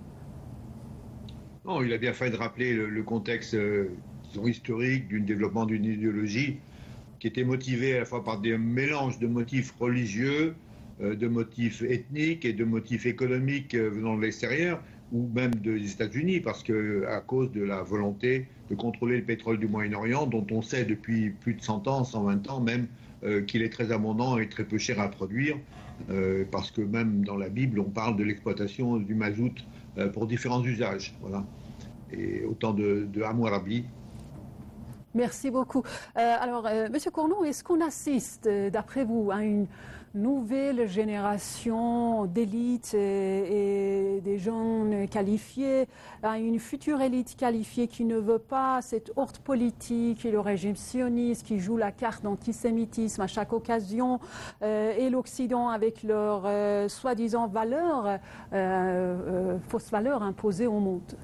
Non, il a bien fait de rappeler le, le contexte euh, disons, historique du développement d'une idéologie qui était motivé à la fois par des mélanges de motifs religieux, euh, de motifs ethniques et de motifs économiques euh, venant de l'extérieur, ou même des États-Unis, parce que à cause de la volonté de contrôler le pétrole du Moyen-Orient, dont on sait depuis plus de cent ans, cent vingt ans même, euh, qu'il est très abondant et très peu cher à produire, euh, parce que même dans la Bible, on parle de l'exploitation du mazout euh, pour différents usages. Voilà. Et autant de, de Hammurabi. Merci beaucoup. Euh, alors, euh, Monsieur Cornu, est-ce qu'on assiste, euh, d'après vous, à une nouvelle génération d'élites et, et des jeunes qualifiés, à une future élite qualifiée qui ne veut pas cette horde politique et le régime sioniste qui joue la carte d'antisémitisme à chaque occasion, euh, et l'Occident avec leurs euh, soi-disant valeurs, euh, euh, fausses valeurs imposées au monde?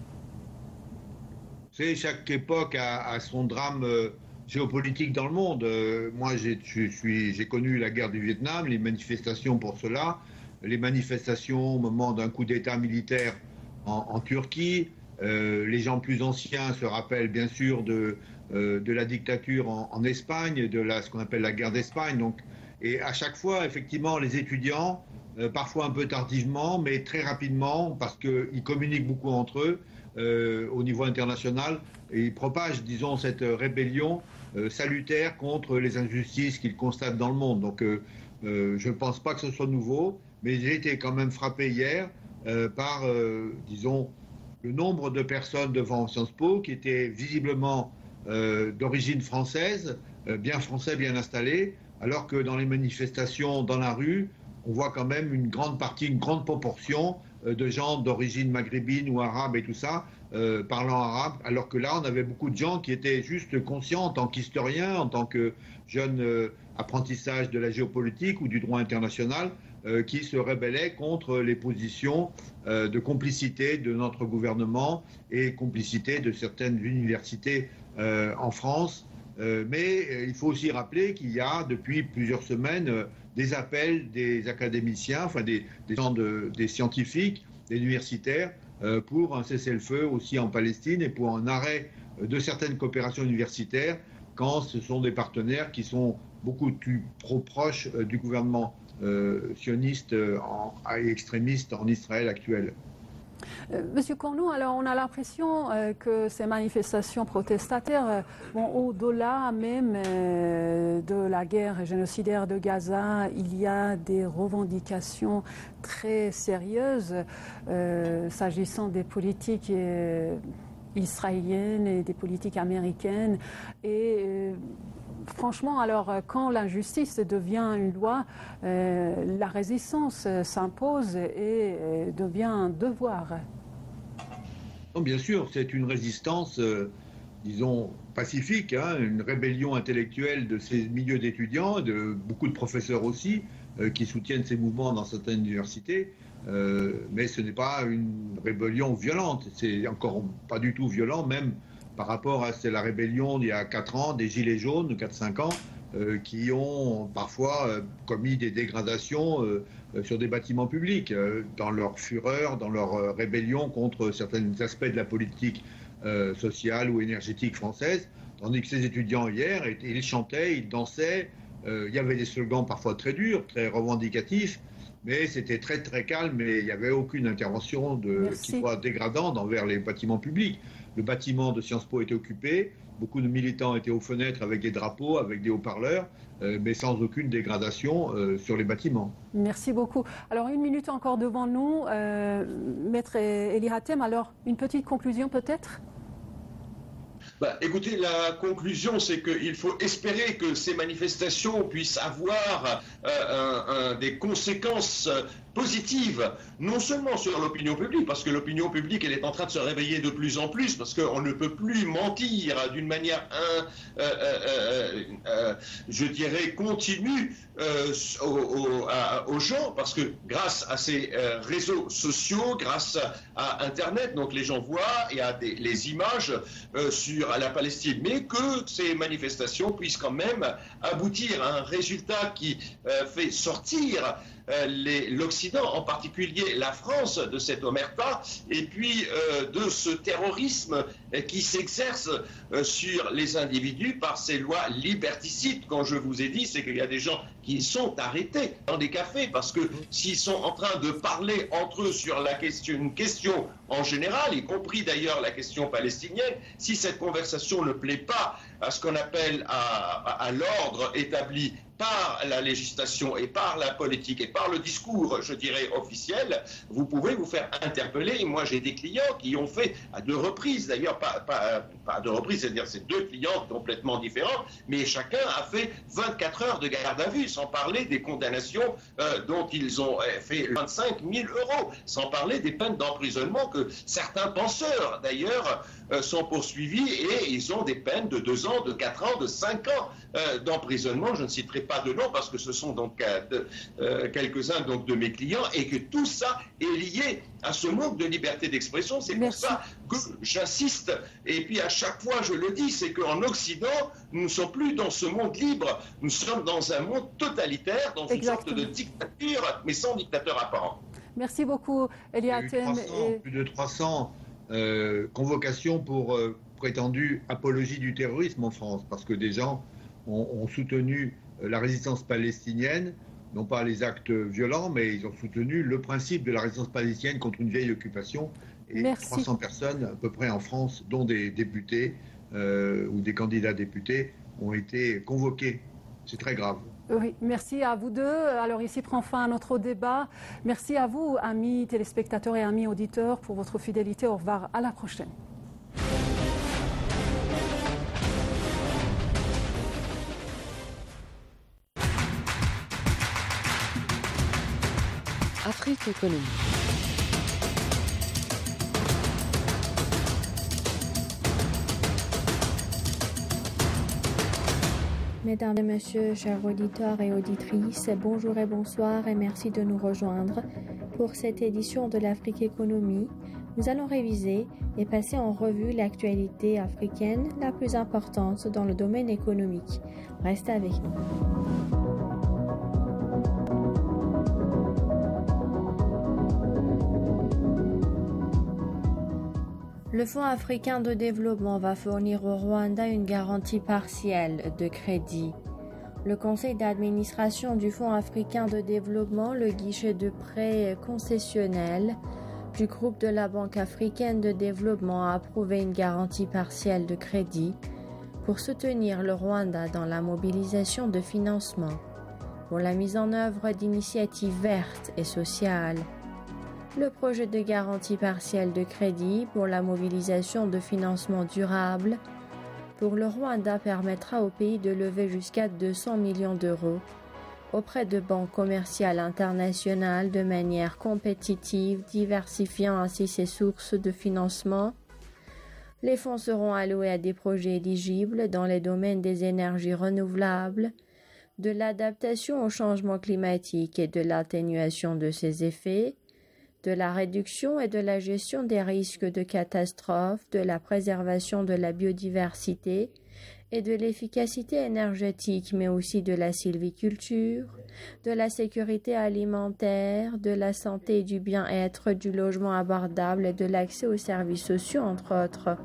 C'est chaque époque a, a son drame euh, géopolitique dans le monde. Euh, moi, j'ai, je suis, j'ai connu la guerre du Vietnam, les manifestations pour cela, les manifestations au moment d'un coup d'État militaire en, en Turquie. Euh, les gens plus anciens se rappellent bien sûr de, euh, de la dictature en, en Espagne, de la, ce qu'on appelle la guerre d'Espagne. Donc, et à chaque fois, effectivement, les étudiants, euh, parfois un peu tardivement, mais très rapidement, parce qu'ils communiquent beaucoup entre eux, Euh, au niveau international, et il propage, disons, cette rébellion euh, salutaire contre les injustices qu'il constate dans le monde. Donc, euh, euh, je ne pense pas que ce soit nouveau, mais j'ai été quand même frappé hier euh, par, euh, disons, le nombre de personnes devant Sciences Po qui étaient visiblement euh, d'origine française, euh, bien français, bien installés, alors que dans les manifestations dans la rue, on voit quand même une grande partie, une grande proportion de gens d'origine maghrébine ou arabe et tout ça, euh, parlant arabe, alors que là, on avait beaucoup de gens qui étaient juste conscients en tant qu'historiens, en tant que jeunes euh, apprentissage de la géopolitique ou du droit international, euh, qui se rebellaient contre les positions euh, de complicité de notre gouvernement et complicité de certaines universités euh, en France. Euh, mais euh, il faut aussi rappeler qu'il y a depuis plusieurs semaines euh, des appels des académiciens, enfin des, des gens, de, des scientifiques, des universitaires, euh, pour un cessez-le-feu aussi en Palestine et pour un arrêt de certaines coopérations universitaires quand ce sont des partenaires qui sont beaucoup plus trop proches euh, du gouvernement euh, sioniste euh, en, et extrémiste en Israël actuel. Euh, Monsieur Cornu, alors on a l'impression euh, que ces manifestations protestataires euh, vont au-delà même euh, de la guerre génocidaire de Gaza. Il y a des revendications très sérieuses euh, s'agissant des politiques euh, israéliennes et des politiques américaines. Et euh, franchement, alors, quand l'injustice devient une loi, euh, la résistance s'impose et euh, devient un devoir. Non, bien sûr, c'est une résistance, euh, disons, pacifique, hein, une rébellion intellectuelle de ces milieux d'étudiants, de beaucoup de professeurs aussi, euh, qui soutiennent ces mouvements dans certaines universités. Euh, mais ce n'est pas une rébellion violente, c'est encore pas du tout violent, même par rapport à la rébellion d'il y a quatre ans, des Gilets jaunes, quatre cinq ans, euh, qui ont parfois euh, commis des dégradations euh, sur des bâtiments publics, euh, dans leur fureur, dans leur euh, rébellion contre certains aspects de la politique euh, sociale ou énergétique française. Tandis que ces étudiants hier, ils chantaient, ils dansaient, euh, il y avait des slogans parfois très durs, très revendicatifs, mais c'était très très calme et il n'y avait aucune intervention de, qui soit dégradante envers les bâtiments publics. Le bâtiment de Sciences Po était occupé, beaucoup de militants étaient aux fenêtres avec des drapeaux, avec des haut-parleurs, euh, mais sans aucune dégradation euh, sur les bâtiments. Merci beaucoup. Alors une minute encore devant nous, euh, Maître Eli Hatem, alors une petite conclusion peut-être ? Bah, écoutez, la conclusion, c'est qu'il faut espérer que ces manifestations puissent avoir euh, un, un, des conséquences positives, non seulement sur l'opinion publique, parce que l'opinion publique, elle est en train de se réveiller de plus en plus, parce qu'on ne peut plus mentir d'une manière, un, euh, euh, euh, je dirais, continue euh, aux, aux, à, aux gens, parce que grâce à ces euh, réseaux sociaux, grâce à Internet, donc les gens voient, et à des, les images euh, sur à la Palestine, mais que ces manifestations puissent quand même aboutir à un résultat qui euh, fait sortir euh, l'Occident, en particulier la France, de cette omerta, et puis euh, de ce terrorisme euh, qui s'exerce euh, sur les individus par ces lois liberticides. Quand je vous ai dit, c'est qu'il y a des gens qui sont arrêtés dans des cafés, parce que s'ils sont en train de parler entre eux sur la question, une question en général, y compris d'ailleurs la question palestinienne, si cette conversation ne plaît pas à ce qu'on appelle à, à, à l'ordre établi par la législation et par la politique et par le discours, je dirais, officiel, vous pouvez vous faire interpeller. Moi, j'ai des clients qui ont fait à deux reprises, d'ailleurs, pas, pas, pas à deux reprises, c'est-à-dire c'est deux clients complètement différents, mais chacun a fait vingt-quatre heures de garde à vue, sans parler des condamnations euh, dont ils ont fait vingt-cinq mille euros, sans parler des peines d'emprisonnement que certains penseurs, d'ailleurs, euh, sont poursuivis et ils ont des peines de deux ans, de quatre ans, de cinq ans euh, d'emprisonnement. Je ne citerai pas de nom parce que ce sont donc euh, quelques-uns donc de mes clients, et que tout ça est lié à ce manque de liberté d'expression. C'est pour ça que j'insiste, et puis à chaque fois je le dis, c'est qu'en Occident, nous ne sommes plus dans ce monde libre, nous sommes dans un monde totalitaire, dans une Exactement. sorte de dictature, mais sans dictateur apparent. Merci beaucoup, Eli Hatem. Et... Plus de trois cents euh, convocations pour euh, prétendue apologie du terrorisme en France, parce que des gens ont, ont soutenu la résistance palestinienne, non pas les actes violents, mais ils ont soutenu le principe de la résistance palestinienne contre une vieille occupation. Et Merci. trois cents personnes à peu près en France, dont des députés euh, ou des candidats députés, ont été convoqués. C'est très grave. Oui, merci à vous deux. Alors ici prend fin notre débat. Merci à vous, amis téléspectateurs et amis auditeurs, pour votre fidélité. Au revoir, à la prochaine. Afrique Économie. Mesdames et messieurs, chers auditeurs et auditrices, bonjour et bonsoir et merci de nous rejoindre. Pour cette édition de l'Afrique Économie, nous allons réviser et passer en revue l'actualité africaine la plus importante dans le domaine économique. Restez avec nous. Le Fonds africain de développement va fournir au Rwanda une garantie partielle de crédit. Le conseil d'administration du Fonds africain de développement, le guichet de prêt concessionnel, du groupe de la Banque africaine de développement a approuvé une garantie partielle de crédit pour soutenir le Rwanda dans la mobilisation de financement pour la mise en œuvre d'initiatives vertes et sociales. Le projet de garantie partielle de crédit pour la mobilisation de financement durable pour le Rwanda permettra au pays de lever jusqu'à deux cents millions d'euros auprès de banques commerciales internationales de manière compétitive, diversifiant ainsi ses sources de financement. Les fonds seront alloués à des projets éligibles dans les domaines des énergies renouvelables, de l'adaptation au changement climatique et de l'atténuation de ses effets, de la réduction et de la gestion des risques de catastrophes, de la préservation de la biodiversité et de l'efficacité énergétique, mais aussi de la sylviculture, de la sécurité alimentaire, de la santé et du bien-être, du logement abordable et de l'accès aux services sociaux, entre autres.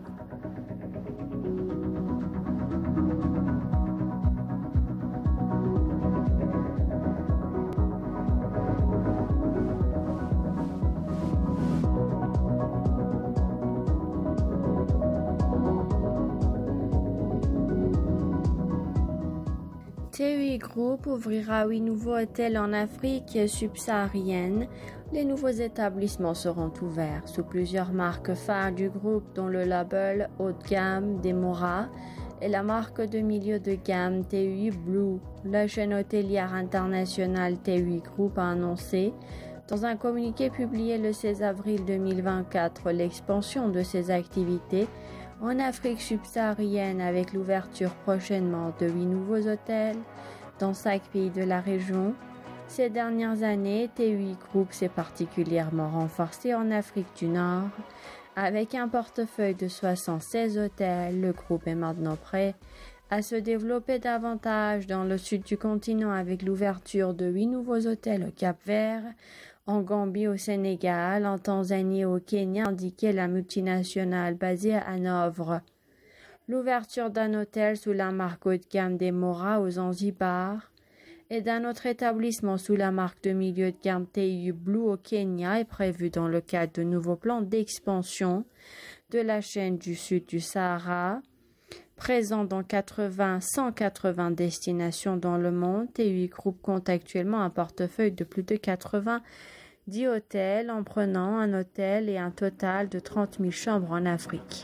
T U I Group ouvrira huit nouveaux hôtels en Afrique subsaharienne. Les nouveaux établissements seront ouverts sous plusieurs marques phares du groupe, dont le label haut de gamme Demora et la marque de milieu de gamme T U I Blue. La chaîne hôtelière internationale T U I Group a annoncé dans un communiqué publié le seize avril deux mille vingt-quatre l'expansion de ses activités en Afrique subsaharienne avec l'ouverture prochainement de huit nouveaux hôtels dans cinq pays de la région. Ces dernières années, T U I Group s'est particulièrement renforcé en Afrique du Nord. Avec un portefeuille de soixante-seize hôtels, le groupe est maintenant prêt à se développer davantage dans le sud du continent avec l'ouverture de huit nouveaux hôtels au Cap-Vert, en Gambie, au Sénégal, en Tanzanie et au Kenya, indiquait la multinationale basée à Hanovre. L'ouverture d'un hôtel sous la marque haut de gamme Demora aux Zanzibar et d'un autre établissement sous la marque de milieu de gamme T U I Blue au Kenya est prévue dans le cadre de nouveaux plans d'expansion de la chaîne du sud du Sahara. Présent dans quatre-vingts à cent quatre-vingts destinations dans le monde, T U I Group compte actuellement un portefeuille de plus de quatre-vingt-dix hôtels en prenant un hôtel et un total de trente mille chambres en Afrique.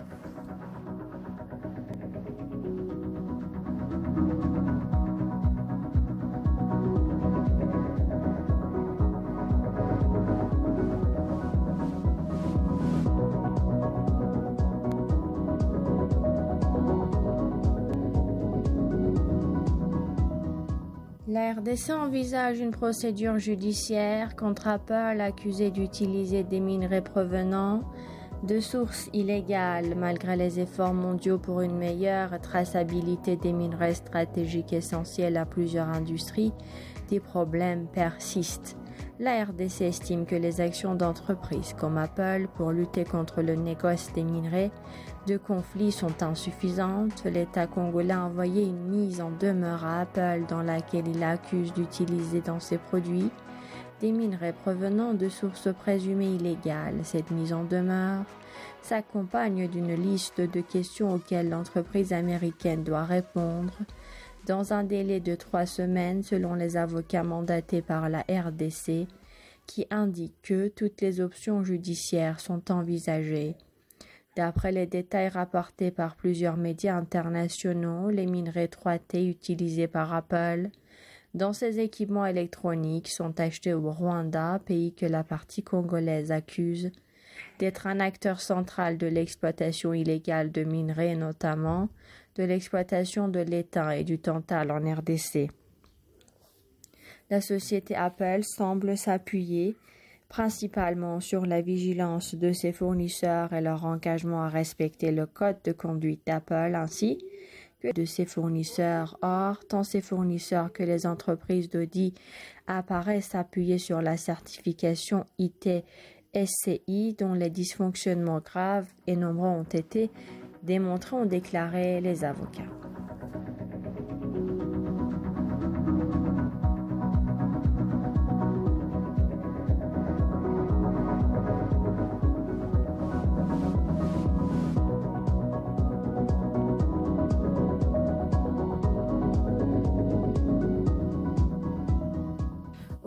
La R D C envisage une procédure judiciaire contre Apple accusé d'utiliser des minerais provenant de sources illégales. Malgré les efforts mondiaux pour une meilleure traçabilité des minerais stratégiques essentiels à plusieurs industries, des problèmes persistent. La R D C estime que les actions d'entreprises comme Apple pour lutter contre le négoce des minerais de conflit sont insuffisantes. L'État congolais a envoyé une mise en demeure à Apple dans laquelle il accuse d'utiliser dans ses produits des minerais provenant de sources présumées illégales. Cette mise en demeure s'accompagne d'une liste de questions auxquelles l'entreprise américaine doit répondre dans un délai de trois semaines selon les avocats mandatés par la R D C, qui indiquent que toutes les options judiciaires sont envisagées. D'après les détails rapportés par plusieurs médias internationaux, les minerais trois T utilisés par Apple dans ses équipements électroniques sont achetés au Rwanda, pays que la partie congolaise accuse d'être un acteur central de l'exploitation illégale de minerais, notamment de l'exploitation de l'étain et du tantal en R D C. La société Apple semble s'appuyer principalement sur la vigilance de ses fournisseurs et leur engagement à respecter le code de conduite d'Apple ainsi que de ses fournisseurs. Or, tant ses fournisseurs que les entreprises d'audit apparaissent s'appuyer sur la certification I T S C I dont les dysfonctionnements graves et nombreux ont été démontrés, ont déclaré les avocats.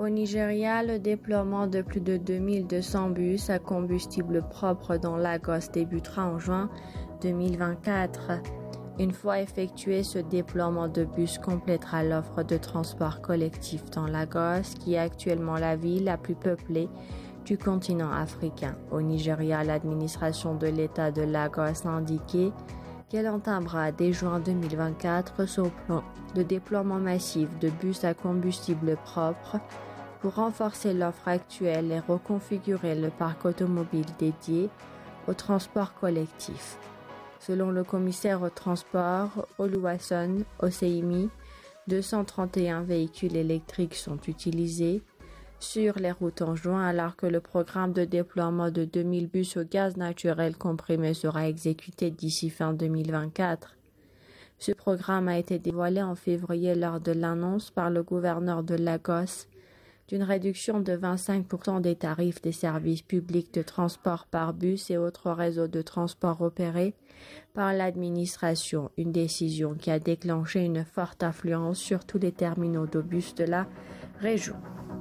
Nigeria, le déploiement de plus de deux mille deux cents bus à combustible propre dans Lagos débutera en juin deux mille vingt-quatre. Une fois effectué, ce déploiement de bus complétera l'offre de transport collectif dans Lagos, qui est actuellement la ville la plus peuplée du continent africain. Au Nigeria, l'administration de l'État de Lagos a indiqué qu'elle entamera dès juin deux mille vingt-quatre son plan de déploiement massif de bus à combustible propre pour renforcer l'offre actuelle et reconfigurer le parc automobile dédié au transport collectif. Selon le commissaire au transport, Oluwason Oseimi, deux cent trente et un véhicules électriques sont utilisés sur les routes en juin, alors que le programme de déploiement de deux mille bus au gaz naturel comprimé sera exécuté d'ici fin deux mille vingt-quatre. Ce programme a été dévoilé en février lors de l'annonce par le gouverneur de Lagos d'une réduction de vingt-cinq pour cent des tarifs des services publics de transport par bus et autres réseaux de transport opérés par l'administration, une décision qui a déclenché une forte affluence sur tous les terminaux de bus de la région.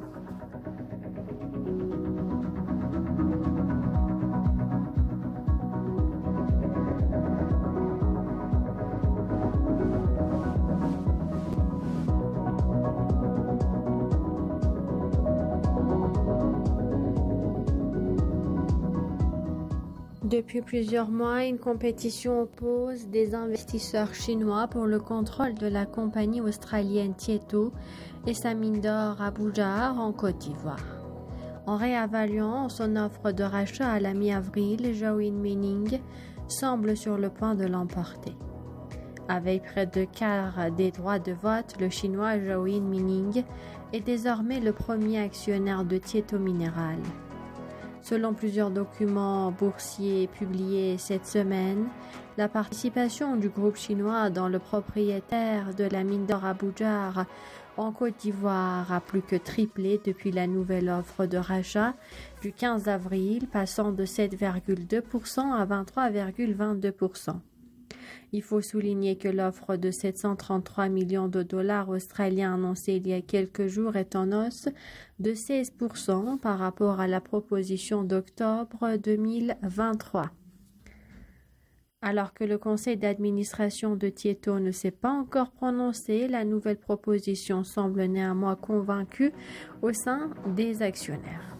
Depuis plusieurs mois, une compétition oppose des investisseurs chinois pour le contrôle de la compagnie australienne Tieto et sa mine d'or à Boujar en Côte d'Ivoire. En réévaluant son offre de rachat à la mi-avril, Jawin Mining semble sur le point de l'emporter. Avec près de quart des droits de vote, le chinois Jawin Mining est désormais le premier actionnaire de Tieto Mineral. Selon plusieurs documents boursiers publiés cette semaine, la participation du groupe chinois dans le propriétaire de la mine d'or à Boujar en Côte d'Ivoire a plus que triplé depuis la nouvelle offre de rachat du quinze avril, passant de sept virgule deux pour cent à vingt-trois virgule vingt-deux pour cent. Il faut souligner que l'offre de sept cent trente-trois millions de dollars australiens annoncée il y a quelques jours est en hausse de seize pour cent par rapport à la proposition d'octobre deux mille vingt-trois. Alors que le conseil d'administration de Tieto ne s'est pas encore prononcé, la nouvelle proposition semble néanmoins convaincue au sein des actionnaires.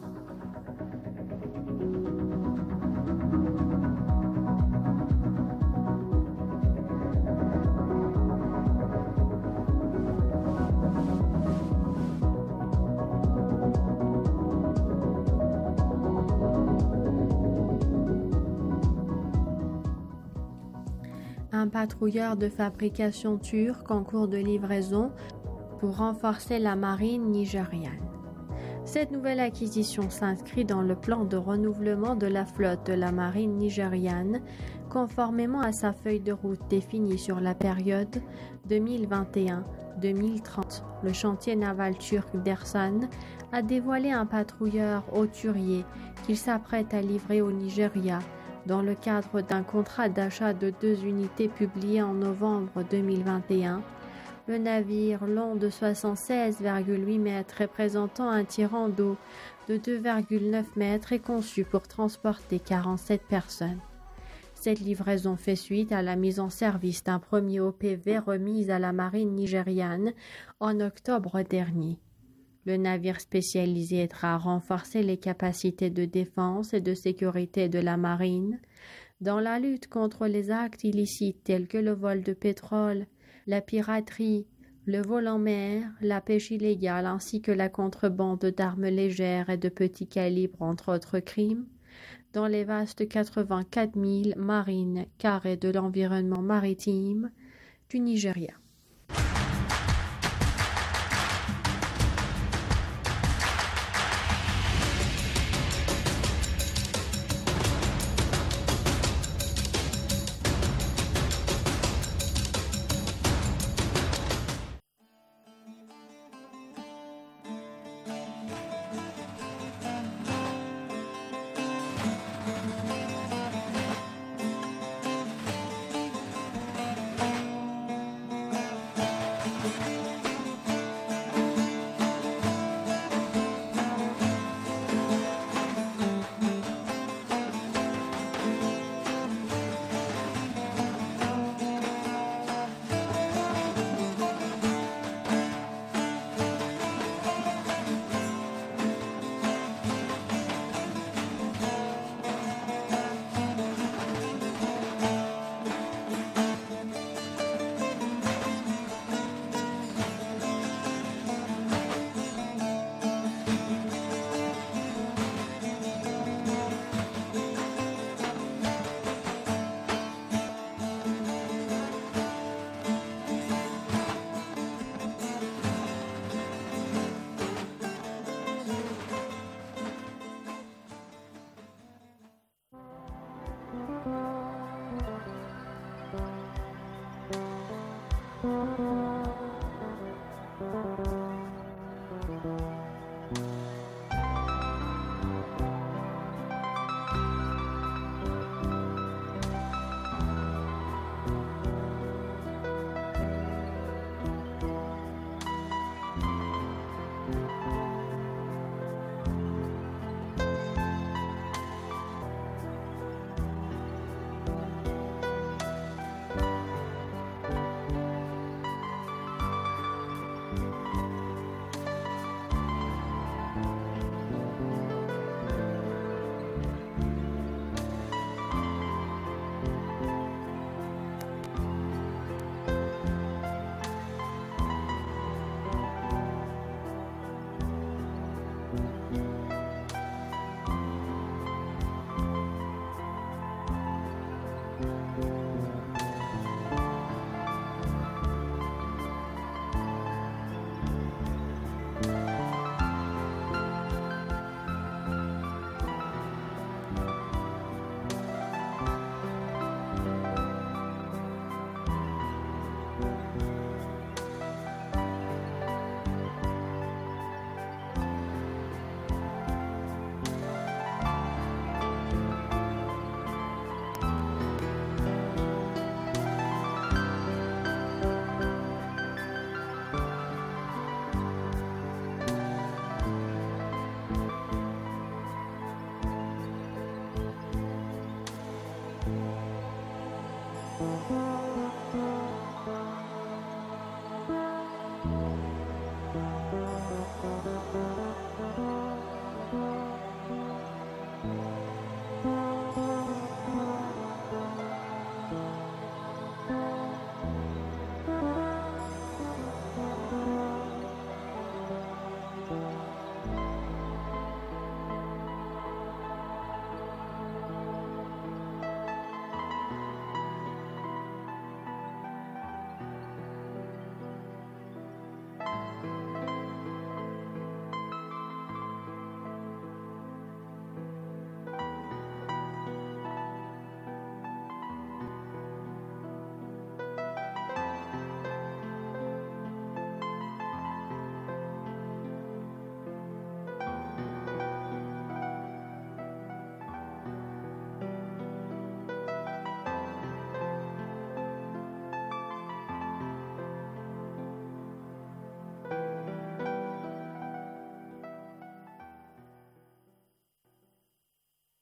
Un patrouilleur de fabrication turc en cours de livraison pour renforcer la marine nigériane. Cette nouvelle acquisition s'inscrit dans le plan de renouvellement de la flotte de la marine nigériane, conformément à sa feuille de route définie sur la période deux mille vingt et un à deux mille trente. Le chantier naval turc d'Ersan a dévoilé un patrouilleur hauturier qu'il s'apprête à livrer au Nigeria, dans le cadre d'un contrat d'achat de deux unités publié en novembre deux mille vingt et un. Le navire long de soixante-seize virgule huit mètres et présentant un tirant d'eau de deux virgule neuf mètres est conçu pour transporter quarante-sept personnes. Cette livraison fait suite à la mise en service d'un premier O P V remis à la marine nigériane en octobre dernier. Le navire spécialisé aidera à renforcer les capacités de défense et de sécurité de la marine dans la lutte contre les actes illicites tels que le vol de pétrole, la piraterie, le vol en mer, la pêche illégale ainsi que la contrebande d'armes légères et de petits calibres entre autres crimes dans les vastes quatre-vingt-quatre mille marines carrés de l'environnement maritime du Nigeria.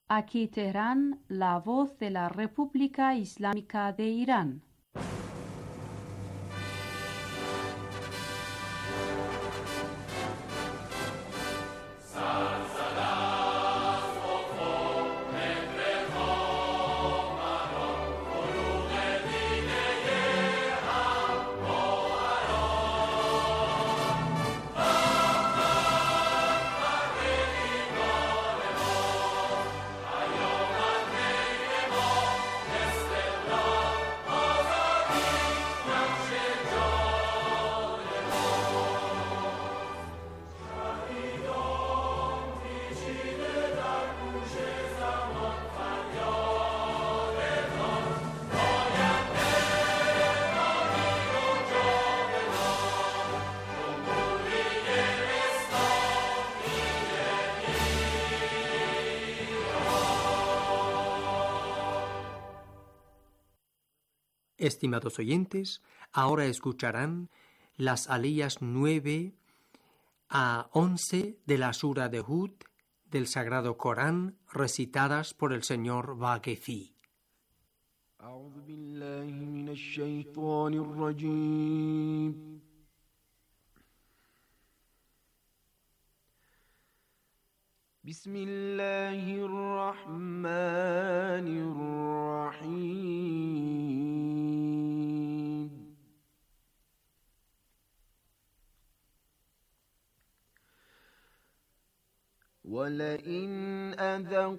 Aquí Teherán, la voz de la República Islámica de Irán. Estimados oyentes, ahora escucharán las aliyas nueve a once de la Sura de Hud del Sagrado Corán recitadas por el señor Baghefi. أعوذ بالله من الشيطان الرجيم بسم الله الرحمن الرحيم ولئن أذق